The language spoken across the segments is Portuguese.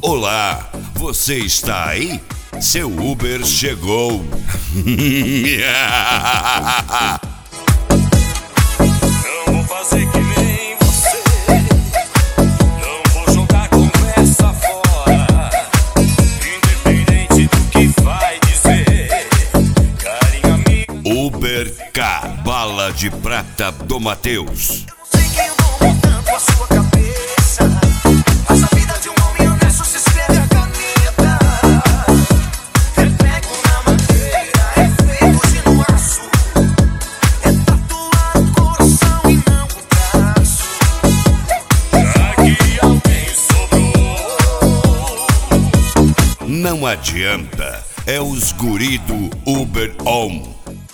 Olá, você está aí? Seu Uber chegou. Não vou fazer que nem você. Não vou jogar conversa fora, independente do que vai dizer. Carinho amigo. Uber K, bala de prata do Mateus. Sei que eu não vou tanto a sua cabeça, mas a vida de um homem honesto se escreve a caneta. É prego na madeira, é feito de no aço, é tatuado o coração e não o traço. Aqui alguém sobrou. Não adianta, é os guri do Uber On.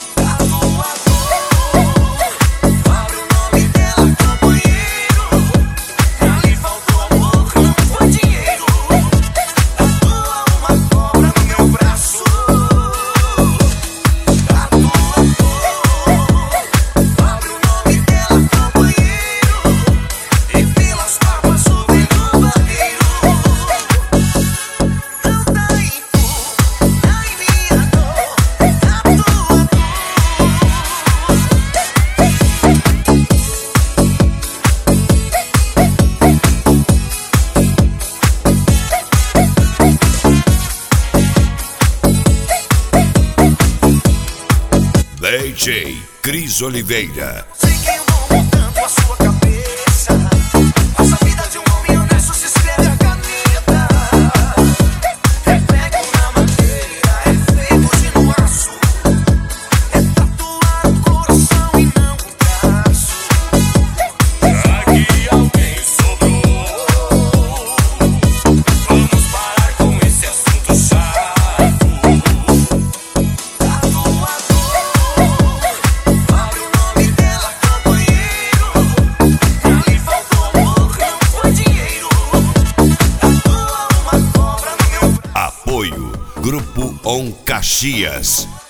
DJ Cris Oliveira. Sei que eu não vou tanto a sua cabeça, mas a vida de um homem honesto se escreve a caneta. É prego na madeira, é feito de no aço, é tatuado o coração e não o traço. Aqui alguém sobrou. Vamos parar com esse assunto chato. Apoio Grupo On Caxias.